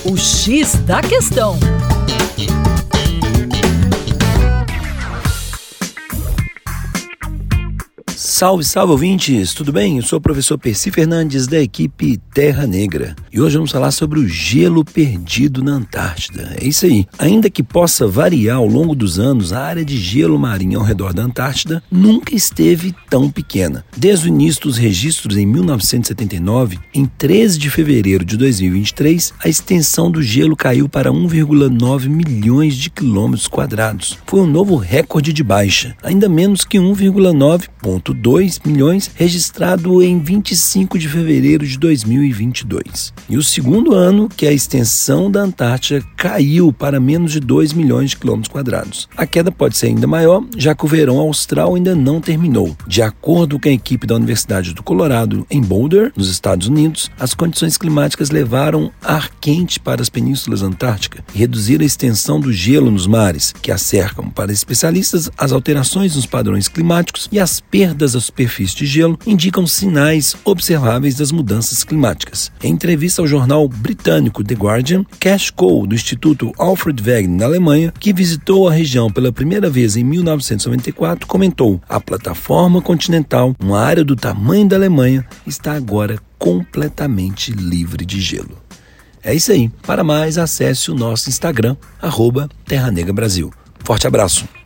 O X da Questão. Salve, salve ouvintes, tudo bem? Eu sou o professor Percy Fernandes da equipe Terra Negra e hoje vamos falar sobre o gelo perdido na Antártida. É isso aí. Ainda que possa variar ao longo dos anos, a área de gelo marinho ao redor da Antártida nunca esteve tão pequena. Desde o início dos registros em 1979, em 13 de fevereiro de 2023, a extensão do gelo caiu para 1,9 milhões de quilômetros quadrados. Foi um novo recorde de baixa, ainda menos que 1,9,2 milhões registrado em 25 de fevereiro de 2022. E o segundo ano que a extensão da Antártida caiu para menos de 2 milhões de quilômetros quadrados. A queda pode ser ainda maior, já que o verão austral ainda não terminou. De acordo com a equipe da Universidade do Colorado, em Boulder, nos Estados Unidos, as condições climáticas levaram ar quente para as penínsulas antárticas e reduziram a extensão do gelo nos mares, que a cercam. Para especialistas, as alterações nos padrões climáticos e as perdas da superfície de gelo indicam sinais observáveis das mudanças climáticas. Em entrevista ao jornal britânico The Guardian, Cash Cole, do Instituto Alfred Wegener, na Alemanha, que visitou a região pela primeira vez em 1994, comentou: a plataforma continental, uma área do tamanho da Alemanha, está agora completamente livre de gelo. É isso aí. Para mais, acesse o nosso Instagram, @Terra Negra Brasil. Forte abraço!